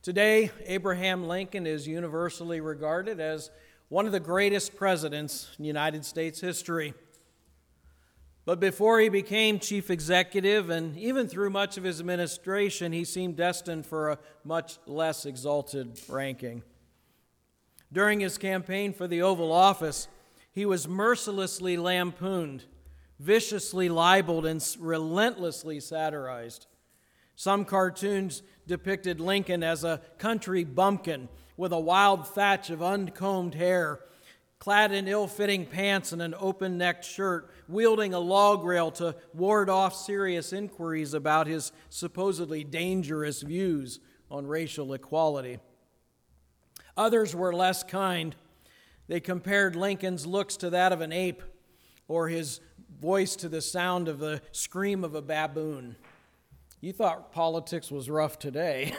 Today, Abraham Lincoln is universally regarded as one of the greatest presidents in United States history. But before he became chief executive, and even through much of his administration, he seemed destined for a much less exalted ranking. During his campaign for the Oval Office, he was mercilessly lampooned, viciously libeled, and relentlessly satirized. Some cartoons depicted Lincoln as a country bumpkin with a wild thatch of uncombed hair, clad in ill-fitting pants and an open-necked shirt, wielding a log rail to ward off serious inquiries about his supposedly dangerous views on racial equality. Others were less kind. They compared Lincoln's looks to that of an ape, or his voice to the sound of the scream of a baboon. You thought politics was rough today.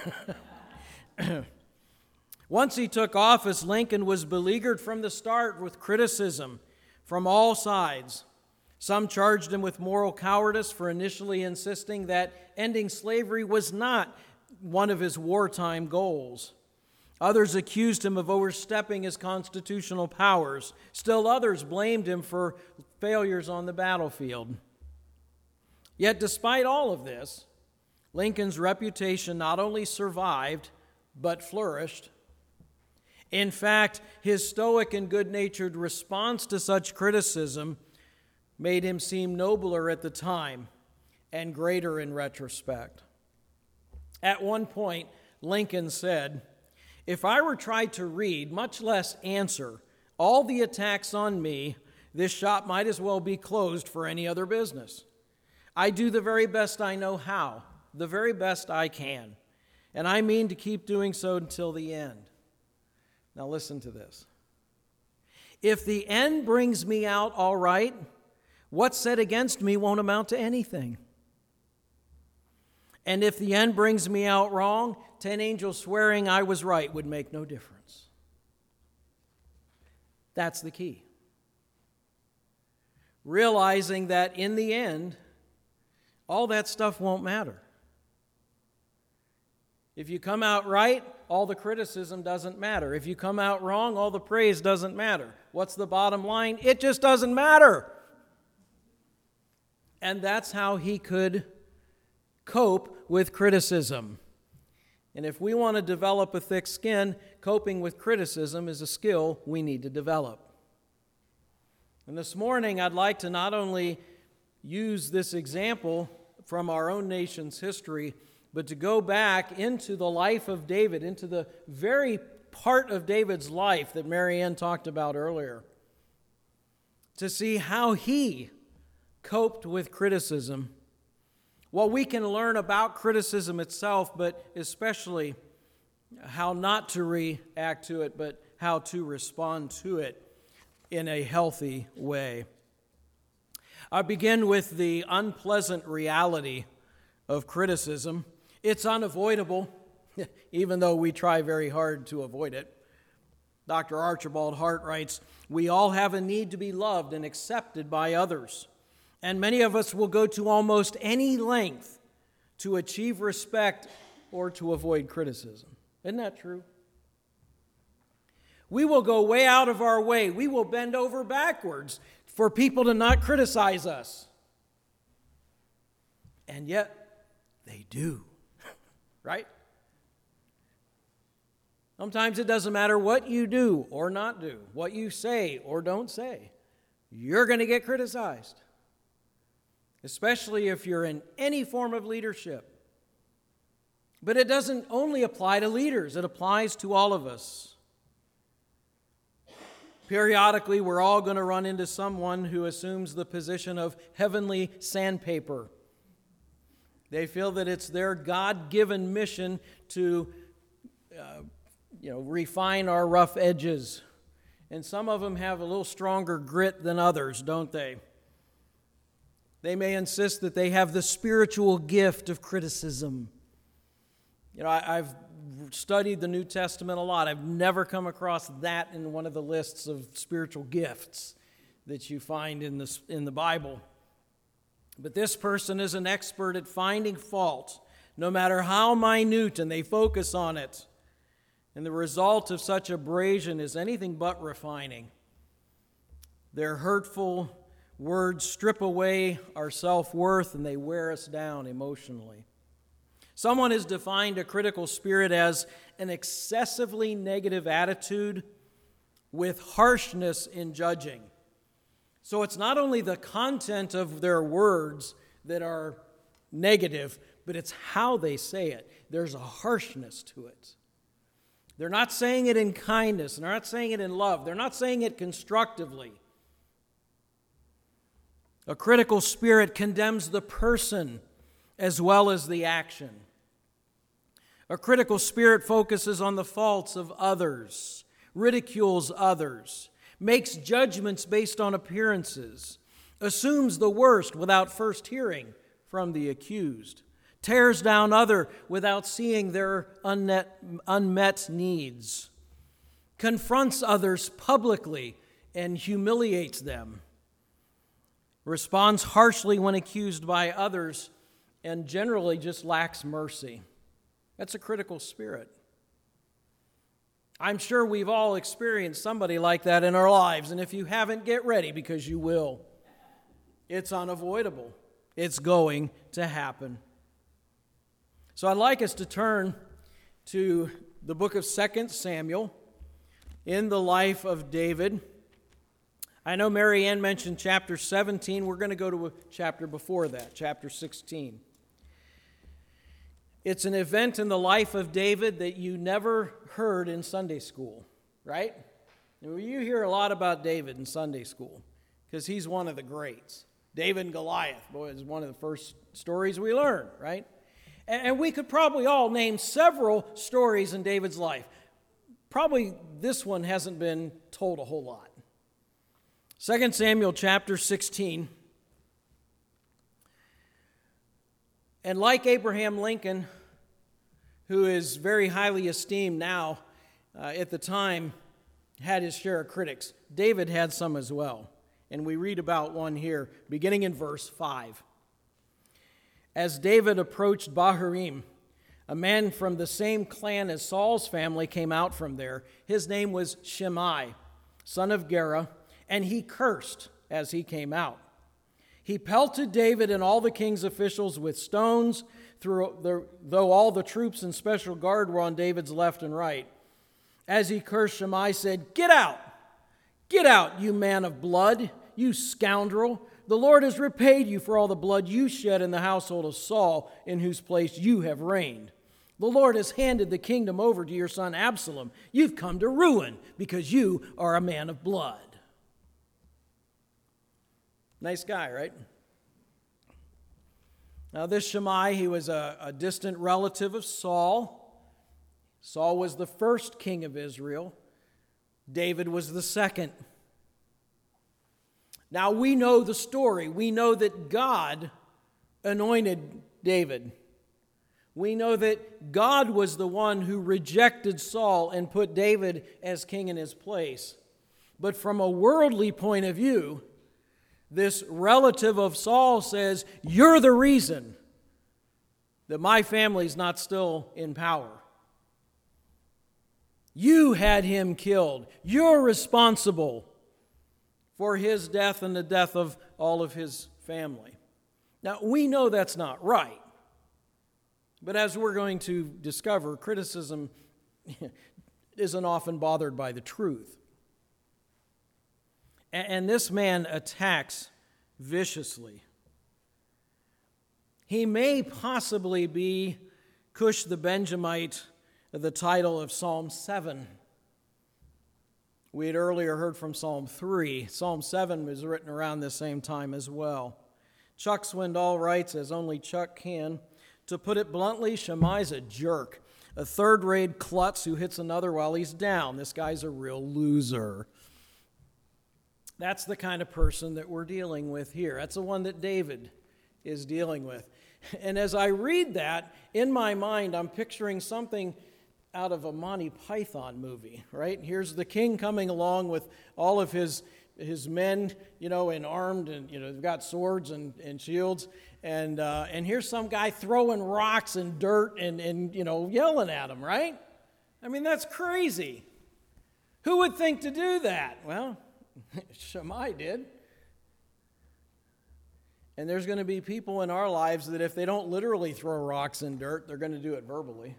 Once he took office, Lincoln was beleaguered from the start with criticism from all sides. Some charged him with moral cowardice for initially insisting that ending slavery was not one of his wartime goals. Others accused him of overstepping his constitutional powers. Still others blamed him for failures on the battlefield. Yet despite all of this, Lincoln's reputation not only survived, but flourished. In fact, his stoic and good-natured response to such criticism made him seem nobler at the time and greater in retrospect. At one point, Lincoln said, "If I were tried to read, much less answer, all the attacks on me, this shop might as well be closed for any other business. I do the very best I know how, the very best I can, and I mean to keep doing so until the end." Now listen to this. If the end brings me out all right, what's said against me won't amount to anything. And if the end brings me out wrong, 10 angels swearing I was right would make no difference. That's the key. Realizing that in the end, all that stuff won't matter. If you come out right, all the criticism doesn't matter. If you come out wrong, all the praise doesn't matter. What's the bottom line? It just doesn't matter. And that's how he could cope with criticism. And if we want to develop a thick skin, coping with criticism is a skill we need to develop. And this morning, I'd like to not only use this example from our own nation's history, but to go back into the life of David, into the very part of David's life that Mary Ann talked about earlier, to see how he coped with criticism. Well, we can learn about criticism itself, but especially how not to react to it, but how to respond to it in a healthy way. I begin with the unpleasant reality of criticism. It's unavoidable, even though we try very hard to avoid it. Dr. Archibald Hart writes, "We all have a need to be loved and accepted by others, and many of us will go to almost any length to achieve respect or to avoid criticism." Isn't that true? We will go way out of our way. We will bend over backwards for people to not criticize us. And yet, they do. Right? Sometimes it doesn't matter what you do or not do, what you say or don't say. You're going to get criticized, especially if you're in any form of leadership. But it doesn't only apply to leaders, it applies to all of us. Periodically, we're all going to run into someone who assumes the position of heavenly sandpaper. They feel that it's their God-given mission to, refine our rough edges. And some of them have a little stronger grit than others, don't they? They may insist that they have the spiritual gift of criticism. I've studied the New Testament a lot. I've never come across that in one of the lists of spiritual gifts that you find in the Bible. But this person is an expert at finding fault, no matter how minute, and they focus on it. And the result of such abrasion is anything but refining. Their hurtful words strip away our self-worth and they wear us down emotionally. Someone has defined a critical spirit as an excessively negative attitude with harshness in judging. So it's not only the content of their words that are negative, but it's how they say it. There's a harshness to it. They're not saying it in kindness. They're not saying it in love. They're not saying it constructively. A critical spirit condemns the person as well as the action. A critical spirit focuses on the faults of others, ridicules others, makes judgments based on appearances, assumes the worst without first hearing from the accused, tears down others without seeing their unmet needs, confronts others publicly and humiliates them, responds harshly when accused by others, and generally just lacks mercy. That's a critical spirit. I'm sure we've all experienced somebody like that in our lives, and if you haven't, get ready because you will. It's unavoidable. It's going to happen. So I'd like us to turn to the book of 2 Samuel in the life of David. I know Mary Ann mentioned chapter 17. We're going to go to a chapter before that, chapter 16. It's an event in the life of David that you never heard in Sunday school, right? You hear a lot about David in Sunday school because he's one of the greats. David and Goliath, boy, is one of the first stories we learn, right? And we could probably all name several stories in David's life. Probably this one hasn't been told a whole lot. 2 Samuel chapter 16. And like Abraham Lincoln, who is very highly esteemed now, at the time had his share of critics, David had some as well. And we read about one here, beginning in verse 5. As David approached Bahurim, a man from the same clan as Saul's family came out from there. His name was Shimei, son of Gera, and he cursed as he came out. He pelted David and all the king's officials with stones, though all the troops and special guard were on David's left and right. As he cursed, Shimei said, "Get out! Get out, you man of blood, you scoundrel! The Lord has repaid you for all the blood you shed in the household of Saul, in whose place you have reigned. The Lord has handed the kingdom over to your son Absalom. You've come to ruin because you are a man of blood." Nice guy, right? Now this Shimei, he was a distant relative of Saul. Saul was the first king of Israel. David was the second. Now we know the story. We know that God anointed David. We know that God was the one who rejected Saul and put David as king in his place. But from a worldly point of view, this relative of Saul says, "You're the reason that my family's not still in power. You had him killed. You're responsible for his death and the death of all of his family." Now, we know that's not right. But as we're going to discover, criticism isn't often bothered by the truth. And this man attacks viciously. He may possibly be Cush the Benjamite, the title of Psalm 7. We had earlier heard from Psalm 3. Psalm 7 was written around this same time as well. Chuck Swindoll writes, as only Chuck can, to put it bluntly, Shimei's a jerk, a third-rate klutz who hits another while he's down. This guy's a real loser. That's the kind of person that we're dealing with here. That's the one that David is dealing with. And as I read that, in my mind, I'm picturing something out of a Monty Python movie, right? Here's the king coming along with all of his men, and armed, and, they've got swords and shields. And here's some guy throwing rocks and dirt and yelling at him, right? I mean, that's crazy. Who would think to do that? Well, Shammai did. And there's going to be people in our lives that if they don't literally throw rocks in dirt, they're going to do it verbally.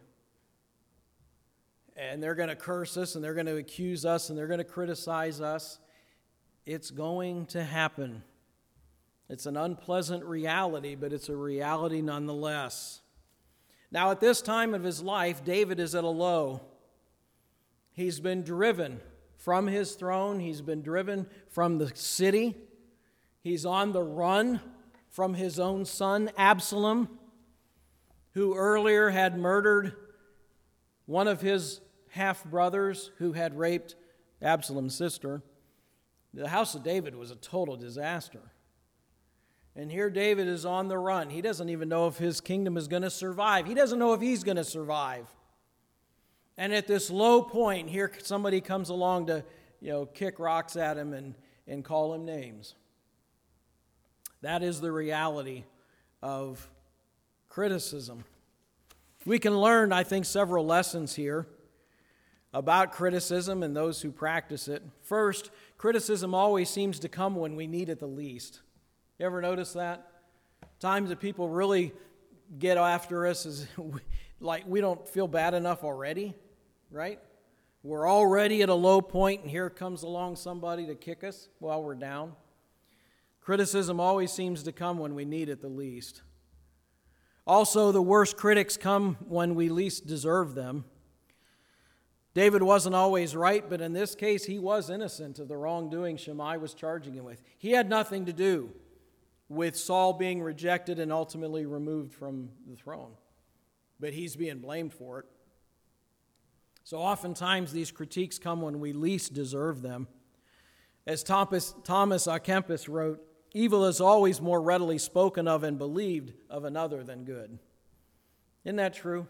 And they're going to curse us, and they're going to accuse us, and they're going to criticize us. It's going to happen. It's an unpleasant reality, but it's a reality nonetheless. Now, at this time of his life, David is at a low. He's been driven from his throne. He's been driven from the city. He's on the run from his own son, Absalom, who earlier had murdered one of his half-brothers who had raped Absalom's sister. The house of David was a total disaster. And here David is on the run. He doesn't even know if his kingdom is going to survive. He doesn't know if he's going to survive. And at this low point, here somebody comes along to, kick rocks at him and call him names. That is the reality of criticism. We can learn, I think, several lessons here about criticism and those who practice it. First, criticism always seems to come when we need it the least. You ever notice that? Times that people really get after us is like we don't feel bad enough already, right? We're already at a low point, and here comes along somebody to kick us while we're down. Criticism always seems to come when we need it the least. Also, the worst critics come when we least deserve them. David wasn't always right, but in this case, he was innocent of the wrongdoing Shammai was charging him with. He had nothing to do with Saul being rejected and ultimately removed from the throne, but he's being blamed for it. So oftentimes these critiques come when we least deserve them. As Thomas à Kempis wrote, evil is always more readily spoken of and believed of another than good. Isn't that true?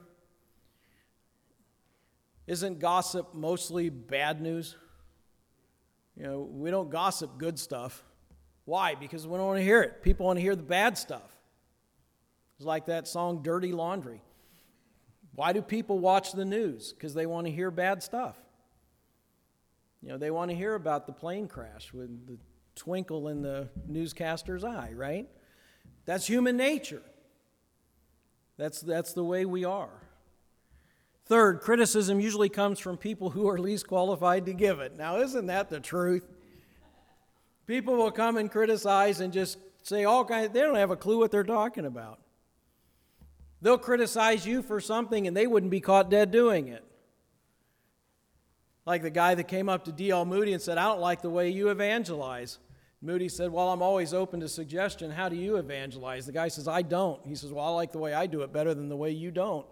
Isn't gossip mostly bad news? We don't gossip good stuff. Why? Because we don't want to hear it. People want to hear the bad stuff. It's like that song, Dirty Laundry. Why do people watch the news? Because they want to hear bad stuff. They want to hear about the plane crash with the twinkle in the newscaster's eye, right? That's human nature. That's the way we are. Third, criticism usually comes from people who are least qualified to give it. Now, isn't that the truth? People will come and criticize and just say all kinds. They don't have a clue what they're talking about. They'll criticize you for something and they wouldn't be caught dead doing it. Like the guy that came up to D.L. Moody and said, I don't like the way you evangelize. Moody said, well, I'm always open to suggestion. How do you evangelize? The guy says, I don't. He says, well, I like the way I do it better than the way you don't.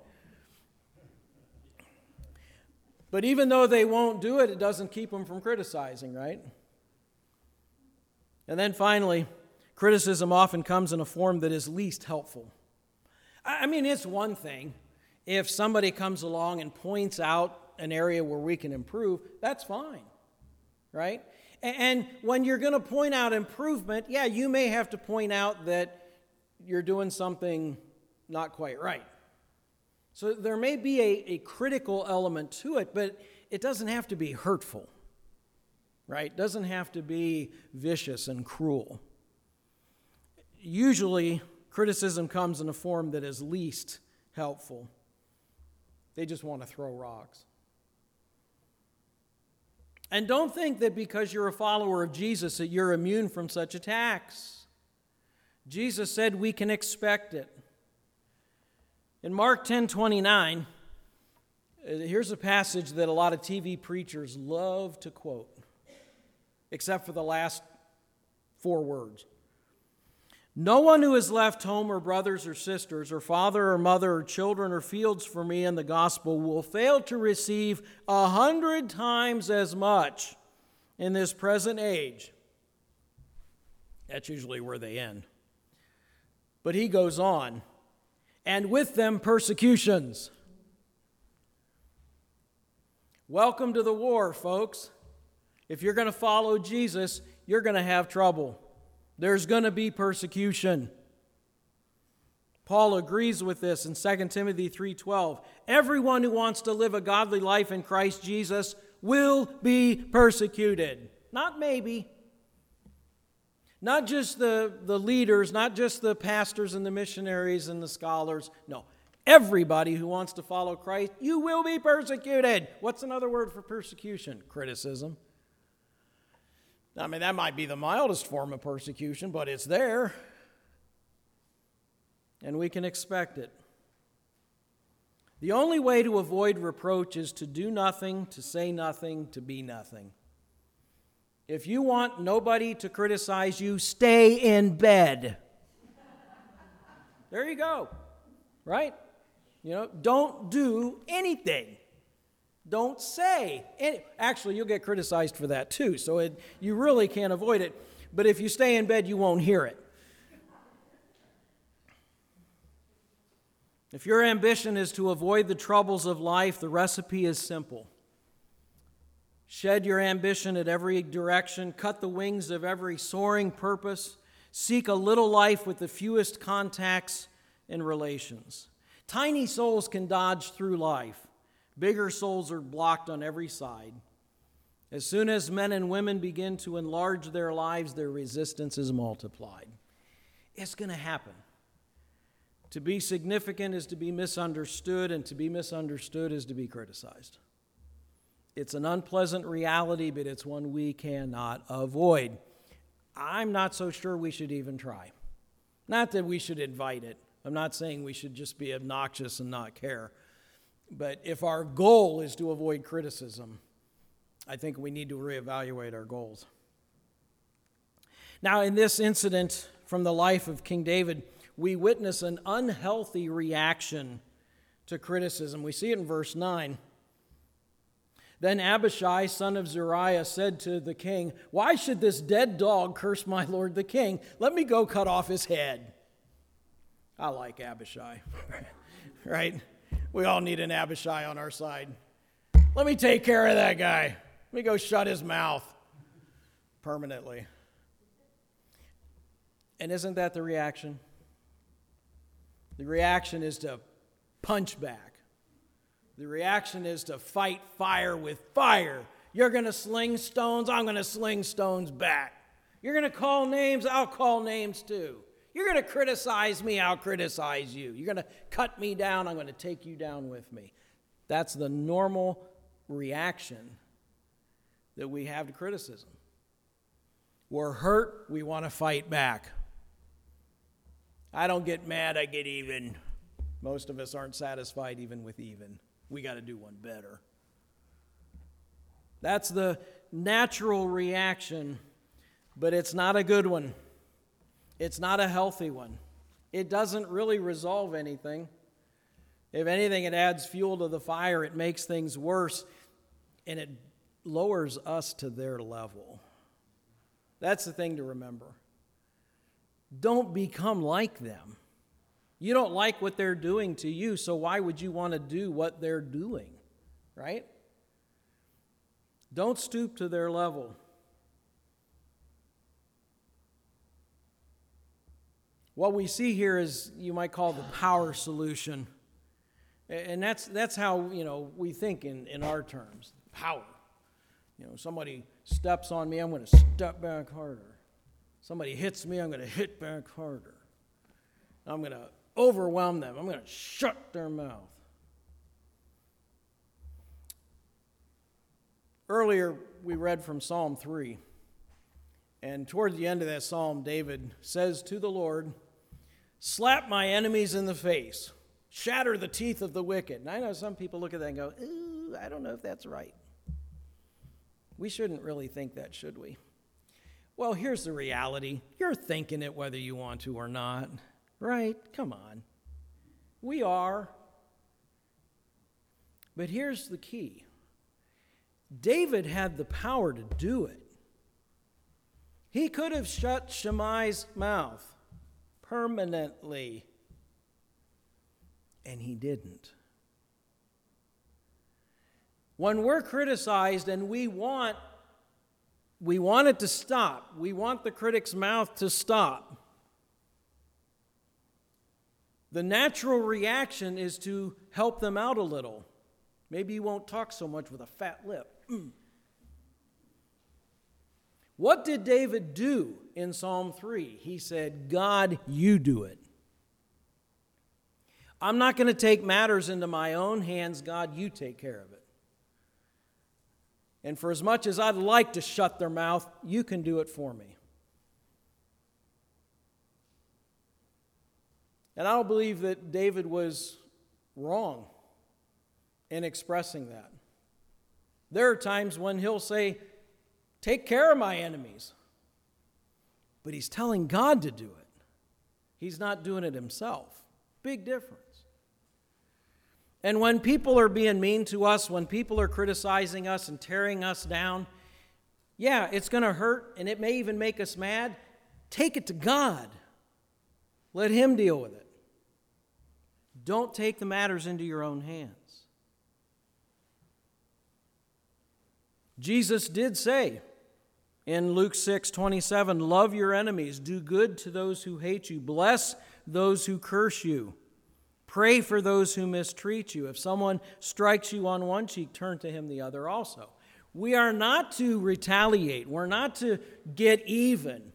But even though they won't do it, it doesn't keep them from criticizing, right? And then finally, criticism often comes in a form that is least helpful. I mean, it's one thing if somebody comes along and points out an area where we can improve, that's fine, right? And when you're going to point out improvement, yeah, you may have to point out that you're doing something not quite right. So there may be a critical element to it, but it doesn't have to be hurtful, right? It doesn't have to be vicious and cruel. Usually, criticism comes in a form that is least helpful. They just want to throw rocks. And don't think that because you're a follower of Jesus that you're immune from such attacks. Jesus said we can expect it. In Mark 10:29, here's a passage that a lot of TV preachers love to quote, except for the last 4 words. No one who has left home or brothers or sisters or father or mother or children or fields for me in the gospel will fail to receive 100 times as much in this present age. That's usually where they end. But he goes on, and with them persecutions. Welcome to the war, folks. If you're going to follow Jesus, you're going to have trouble. There's going to be persecution. Paul agrees with this in 2 Timothy 3:12. Everyone who wants to live a godly life in Christ Jesus will be persecuted. Not maybe. Not just the leaders, not just the pastors and the missionaries and the scholars. No, everybody who wants to follow Christ, you will be persecuted. What's another word for persecution? Criticism. I mean, that might be the mildest form of persecution, but it's there. And we can expect it. The only way to avoid reproach is to do nothing, to say nothing, to be nothing. If you want nobody to criticize you, stay in bed. There you go. Right? Don't do anything. Don't say any. Actually, you'll get criticized for that too, so you really can't avoid it. But if you stay in bed, you won't hear it. If your ambition is to avoid the troubles of life, the recipe is simple. Shed your ambition at every direction, cut the wings of every soaring purpose, seek a little life with the fewest contacts and relations. Tiny souls can dodge through life. Bigger souls are blocked on every side. As soon as men and women begin to enlarge their lives, their resistance is multiplied. It's going to happen. To be significant is to be misunderstood, and to be misunderstood is to be criticized. It's an unpleasant reality, but it's one we cannot avoid. I'm not so sure we should even try. Not that we should invite it. I'm not saying we should just be obnoxious and not care. But if our goal is to avoid criticism, I think we need to reevaluate our goals. Now, in this incident from the life of King David, we witness an unhealthy reaction to criticism. We see it in verse 9. Then Abishai, son of Zeruiah, said to the king, "Why should this dead dog curse my lord the king? Let me go cut off his head." I like Abishai, right? We all need an Abishai on our side. Let me take care of that guy. Let me go shut his mouth permanently. And isn't that the reaction? The reaction is to punch back. The reaction is to fight fire with fire. You're going to sling stones, I'm going to sling stones back. You're going to call names, I'll call names too. You're going to criticize me, I'll criticize you. You're going to cut me down, I'm going to take you down with me. That's the normal reaction that we have to criticism. We're hurt, we want to fight back. I don't get mad, I get even. Most of us aren't satisfied even with even. We got to do one better. That's the natural reaction, but it's not a good one. It's not a healthy one. It doesn't really resolve anything. If anything, it adds fuel to the fire. It makes things worse, and it lowers us to their level. That's the thing to remember. Don't become like them. You don't like what they're doing to you, so why would you want to do what they're doing, right? Don't stoop to their level. What we see here is, you might call the power solution. And that's how, we think in our terms. Power. Somebody steps on me, I'm going to step back harder. Somebody hits me, I'm going to hit back harder. I'm going to overwhelm them. I'm going to shut their mouth. Earlier, we read from Psalm 3. And toward the end of that psalm, David says to the Lord, "Slap my enemies in the face. Shatter the teeth of the wicked." And I know some people look at that and go, "Ooh, I don't know if that's right." We shouldn't really think that, should we? Well, here's the reality. You're thinking it whether you want to or not. Right? Come on. We are. But here's the key. David had the power to do it. He could have shut Shimei's mouth permanently, and he didn't. When we're criticized and we want it to stop, we want the critic's mouth to stop, the natural reaction is to help them out a little. Maybe you won't talk so much with a fat lip. What did David do in Psalm 3? He said, God, you do it. I'm not going to take matters into my own hands. God, you take care of it. And for as much as I'd like to shut their mouth, you can do it for me. And I don't believe that David was wrong in expressing that. There are times when he'll say, take care of my enemies. But he's telling God to do it. He's not doing it himself. Big difference. And when people are being mean to us, when people are criticizing us and tearing us down, yeah, it's going to hurt and it may even make us mad. Take it to God. Let Him deal with it. Don't take the matters into your own hands. Jesus did say in Luke 6:27, love your enemies, do good to those who hate you, bless those who curse you, pray for those who mistreat you. If someone strikes you on one cheek, turn to him the other also. We are not to retaliate. We're not to get even.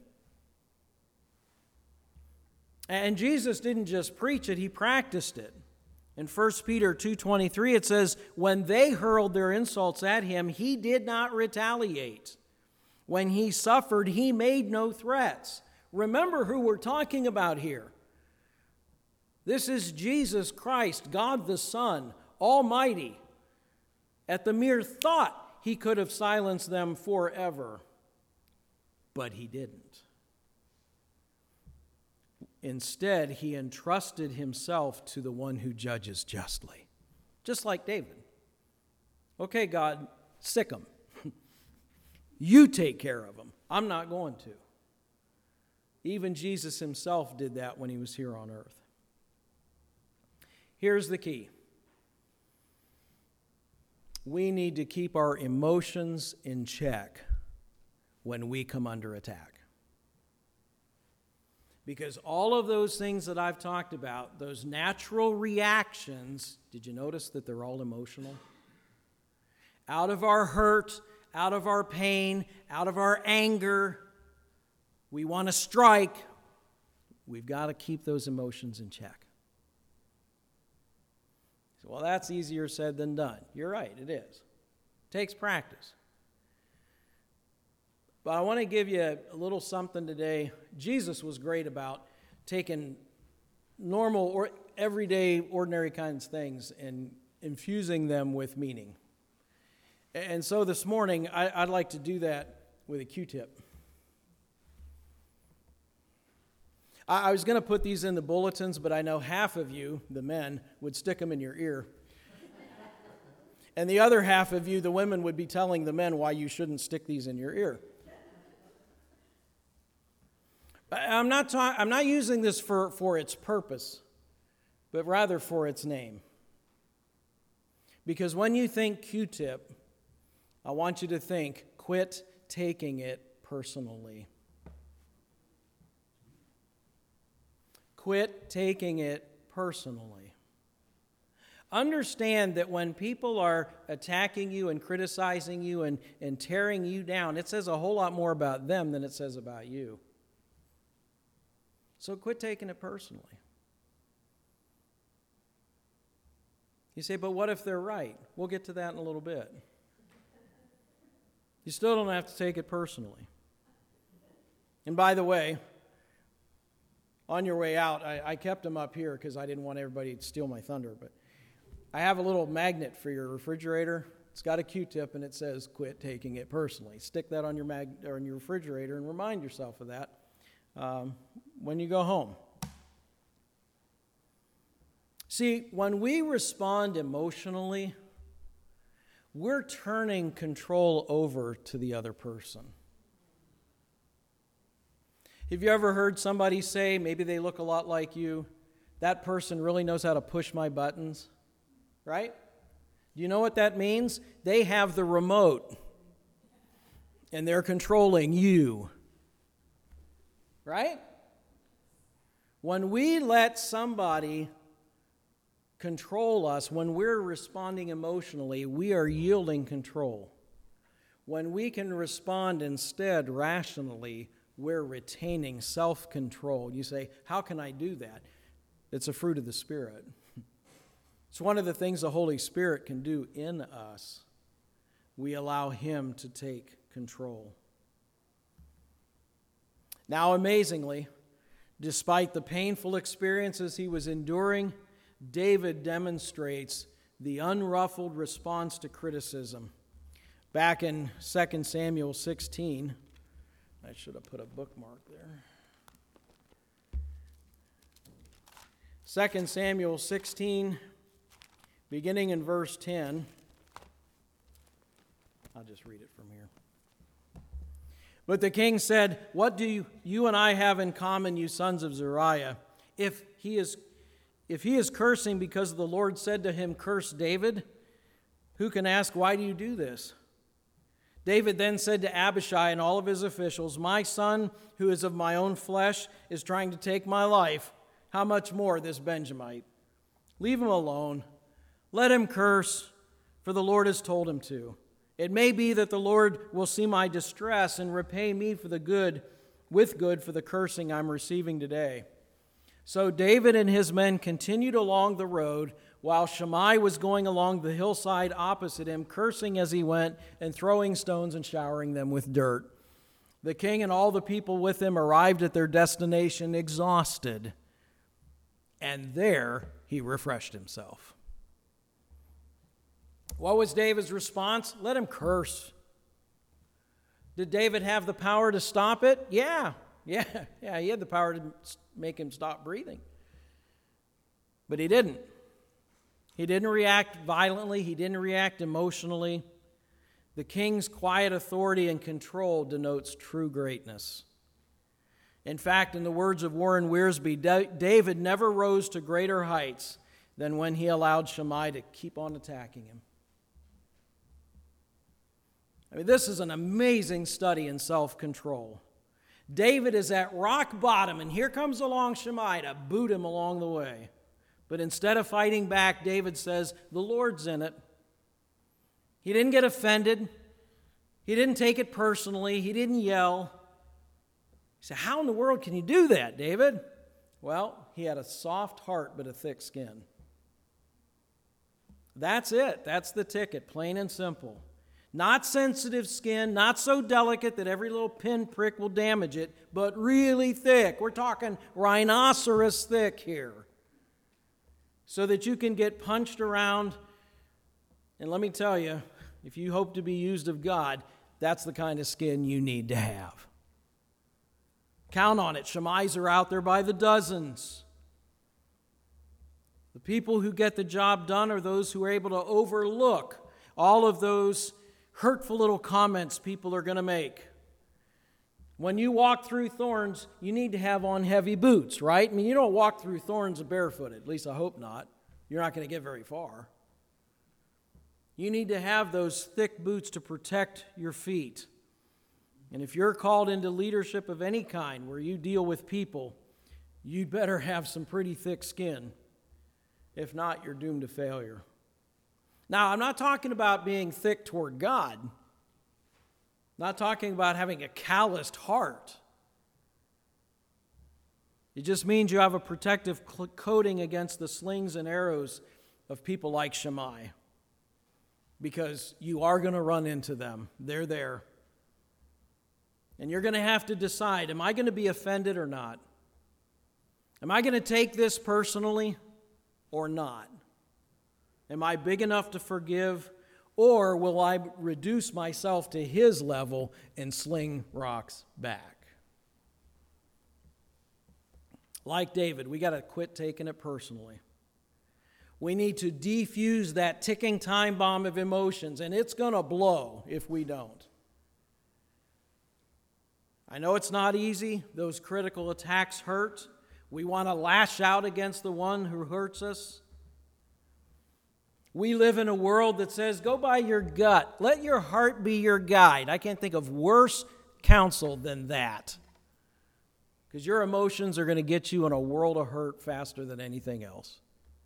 And Jesus didn't just preach it, He practiced it. In 1 Peter 2:23 it says, when they hurled their insults at Him, He did not retaliate. When He suffered, He made no threats. Remember who we're talking about here. This is Jesus Christ, God the Son, Almighty. At the mere thought, He could have silenced them forever. But He didn't. Instead, He entrusted Himself to the one who judges justly. Just like David. Okay, God, sick them. You take care of them. I'm not going to. Even Jesus Himself did that when He was here on earth. Here's the key. We need to keep our emotions in check when we come under attack. Because all of those things that I've talked about, those natural reactions, did you notice that they're all emotional? Out of our hurt, out of our pain, out of our anger, we want to strike. We've got to keep those emotions in check. So, well, that's easier said than done. You're right, it is. It takes practice. But I want to give you a little something today. Jesus was great about taking normal or everyday, ordinary kinds of things and infusing them with meaning. And so this morning, I'd like to do that with a Q-tip. I was going to put these in the bulletins, but I know half of you, the men, would stick them in your ear. And the other half of you, the women, would be telling the men why you shouldn't stick these in your ear. I'm not using this for its purpose, but rather for its name. Because when you think Q-tip, I want you to think, quit taking it personally. Quit taking it personally. Understand that when people are attacking you and criticizing you and tearing you down, it says a whole lot more about them than it says about you. So quit taking it personally. You say, but what if they're right? We'll get to that in a little bit. You still don't have to take it personally. And by the way, on your way out, I kept them up here because I didn't want everybody to steal my thunder, but I have a little magnet for your refrigerator. It's got a Q-tip and it says, quit taking it personally. Stick that on your refrigerator and remind yourself of that when you go home. See, when we respond emotionally, we're turning control over to the other person. Have you ever heard somebody say, maybe they look a lot like you, that person really knows how to push my buttons, right? Do you know what that means? They have the remote, and they're controlling you, right? When we let somebody control us, when we're responding emotionally, we are yielding control. When we can respond instead rationally, we're retaining self-control. You say, how can I do that? It's a fruit of the Spirit. It's one of the things the Holy Spirit can do in us. We allow Him to take control. Now, amazingly, despite the painful experiences he was enduring, David demonstrates the unruffled response to criticism. Back in 2 Samuel 16, I should have put a bookmark there. 2 Samuel 16, beginning in verse 10. I'll just read it from here. But the king said, "What do you and I have in common, you sons of Zeruiah? If he is cursing because the Lord said to him, 'Curse David,' who can ask, 'Why do you do this?'" David then said to Abishai and all of his officials, "My son, who is of my own flesh, is trying to take my life. How much more this Benjamite? Leave him alone. Let him curse, for the Lord has told him to. It may be that the Lord will see my distress and repay me for the good for the cursing I'm receiving today." So David and his men continued along the road, while Shimei was going along the hillside opposite him, cursing as he went and throwing stones and showering them with dirt. The king and all the people with him arrived at their destination exhausted, and there he refreshed himself. What was David's response? Let him curse. Did David have the power to stop it? Yeah, he had the power to make him stop breathing. But he didn't. He didn't react violently. He didn't react emotionally. The king's quiet authority and control denotes true greatness. In fact, in the words of Warren Wiersbe, David never rose to greater heights than when he allowed Shimei to keep on attacking him. I mean, this is an amazing study in self-control. David is at rock bottom, and here comes along Shimei to boot him along the way. But instead of fighting back, David says, the Lord's in it. He didn't get offended. He didn't take it personally. He didn't yell. He said, how in the world can you do that, David? Well, he had a soft heart but a thick skin. That's it. That's the ticket, plain and simple. Not sensitive skin, not so delicate that every little pinprick will damage it, but really thick. We're talking rhinoceros thick here. So that you can get punched around. And let me tell you, if you hope to be used of God, that's the kind of skin you need to have. Count on it. Shimei's are out there by the dozens. The people who get the job done are those who are able to overlook all of those hurtful little comments people are going to make. When you walk through thorns, you need to have on heavy boots, right? I mean, you don't walk through thorns barefooted. At least I hope not. You're not going to get very far. You need to have those thick boots to protect your feet. And if you're called into leadership of any kind where you deal with people, you'd better have some pretty thick skin. If not, you're doomed to failure. Now, I'm not talking about being thick toward God. I'm not talking about having a calloused heart. It just means you have a protective coating against the slings and arrows of people like Shimei. Because you are going to run into them. They're there. And you're going to have to decide, am I going to be offended or not? Am I going to take this personally or not? Am I big enough to forgive, or will I reduce myself to his level and sling rocks back? Like David, we got to quit taking it personally. We need to defuse that ticking time bomb of emotions, and it's going to blow if we don't. I know it's not easy. Those critical attacks hurt. We want to lash out against the one who hurts us. We live in a world that says, go by your gut. Let your heart be your guide. I can't think of worse counsel than that. because your emotions are going to get you in a world of hurt faster than anything else.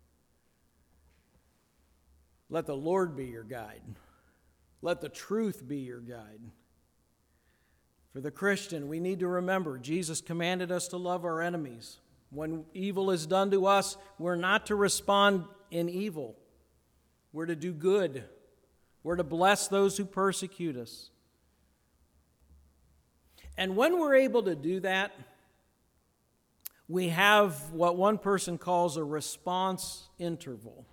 Let the Lord be your guide. Let the truth be your guide. For the Christian, we need to remember Jesus commanded us to love our enemies. When evil is done to us, we're not to respond in evil. We're to do good. We're to bless those who persecute us. And when we're able to do that, we have what one person calls a response interval.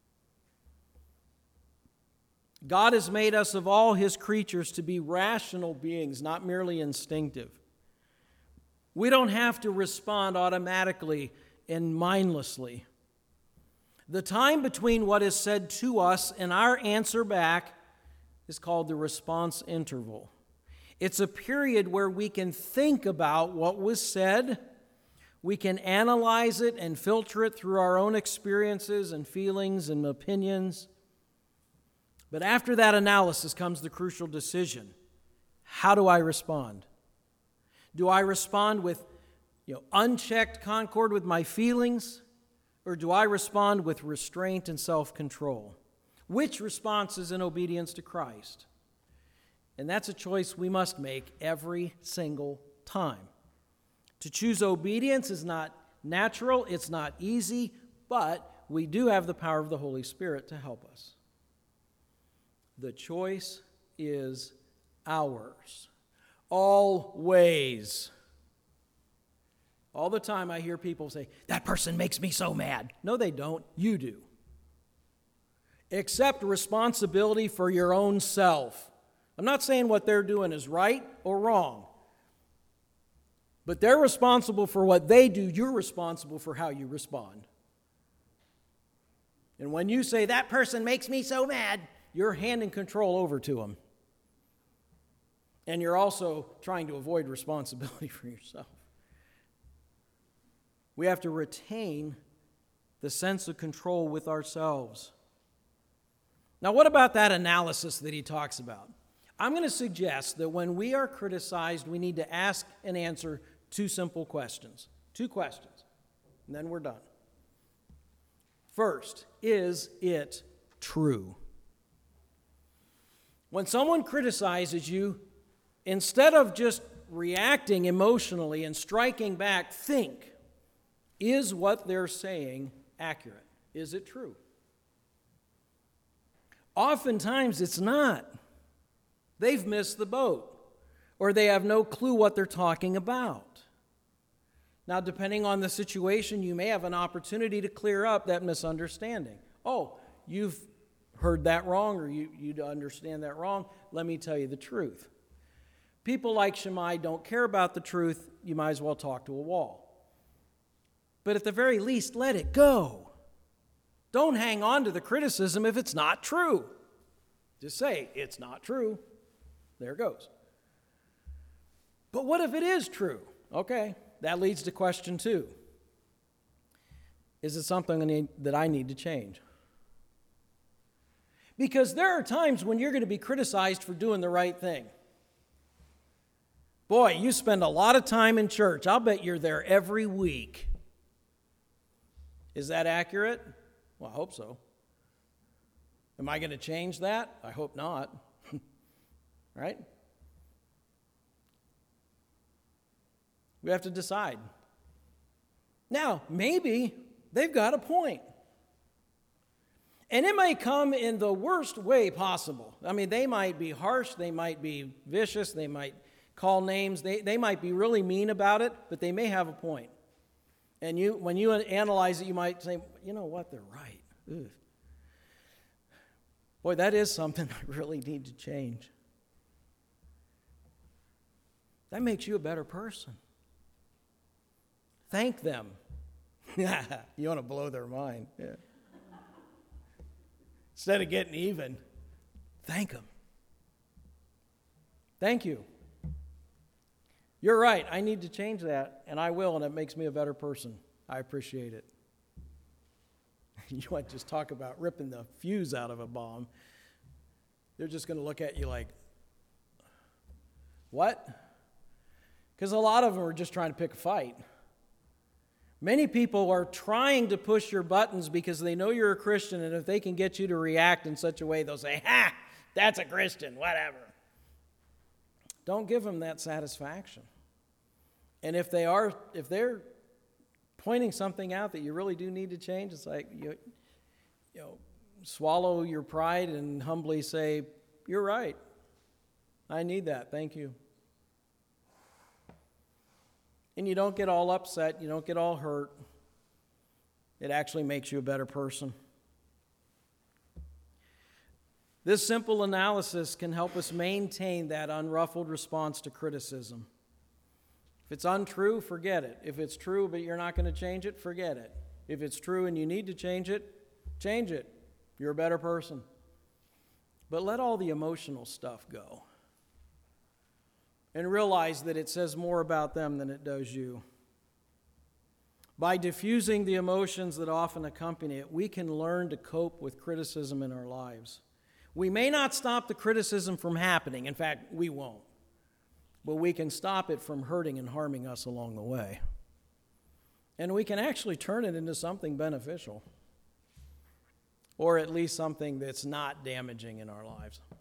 God has made us of all His creatures to be rational beings, not merely instinctive. We don't have to respond automatically and mindlessly. The time between what is said to us and our answer back is called the response interval. It's a period where we can think about what was said, we can analyze it and filter it through our own experiences and feelings and opinions. But after that analysis comes the crucial decision. How do I respond? Do I respond with unchecked concord with my feelings? Or do I respond with restraint and self-control? Which response is in obedience to Christ? And that's a choice we must make every single time. To choose obedience is not natural, it's not easy, but we do have the power of the Holy Spirit to help us. The choice is ours. Always. All the time I hear people say, that person makes me so mad. No, they don't. You do. Accept responsibility for your own self. I'm not saying what they're doing is right or wrong. But they're responsible for what they do. You're responsible for how you respond. And when you say, that person makes me so mad, you're handing control over to them. And you're also trying to avoid responsibility for yourself. We have to retain the sense of control with ourselves. Now, what about that analysis that he talks about? I'm going to suggest that when we are criticized, we need to ask and answer two simple questions. Two questions, and then we're done. First, is it true? When someone criticizes you, instead of just reacting emotionally and striking back, think, is what they're saying accurate? Is it true? Oftentimes it's not. They've missed the boat, or they have no clue what they're talking about. Now, depending on the situation, you may have an opportunity to clear up that misunderstanding. Oh, you've heard that wrong, or you understand that wrong. Let me tell you the truth. People like Shammai don't care about the truth. You might as well talk to a wall. But at the very least, let it go. Don't hang on to the criticism if it's not true. Just say, it's not true. There it goes. But what if it is true? Okay, that leads to question 2. Is it something that I need to change? Because there are times when you're going to be criticized for doing the right thing. Boy, you spend a lot of time in church. I'll bet you're there every week. Is that accurate? Well, I hope so. Am I going to change that? I hope not. Right? We have to decide. Now, maybe they've got a point. And it might come in the worst way possible. I mean, they might be harsh, they might be vicious, they might call names, they might be really mean about it, but they may have a point. And when you analyze it, you might say, you know what, they're right. Ugh. Boy, that is something I really need to change. That makes you a better person. Thank them. You want to blow their mind. Yeah. Instead of getting even, thank them. Thank you. You're right. I need to change that, and I will, and it makes me a better person. I appreciate it. You want to just talk about ripping the fuse out of a bomb. They're just going to look at you like, what? Because a lot of them are just trying to pick a fight. Many people are trying to push your buttons because they know you're a Christian, and if they can get you to react in such a way, they'll say, "Ha, that's a Christian, whatever." Don't give them that satisfaction. And if they're pointing something out that you really do need to change, it's like, swallow your pride and humbly say, "You're right. I need that. Thank you." And you don't get all upset. You don't get all hurt. It actually makes you a better person. This simple analysis can help us maintain that unruffled response to criticism. If it's untrue, forget it. If it's true but you're not going to change it, forget it. If it's true and you need to change it, change it. You're a better person. But let all the emotional stuff go. And realize that it says more about them than it does you. By diffusing the emotions that often accompany it, we can learn to cope with criticism in our lives. We may not stop the criticism from happening. In fact, we won't. But we can stop it from hurting and harming us along the way. And we can actually turn it into something beneficial. Or at least something that's not damaging in our lives.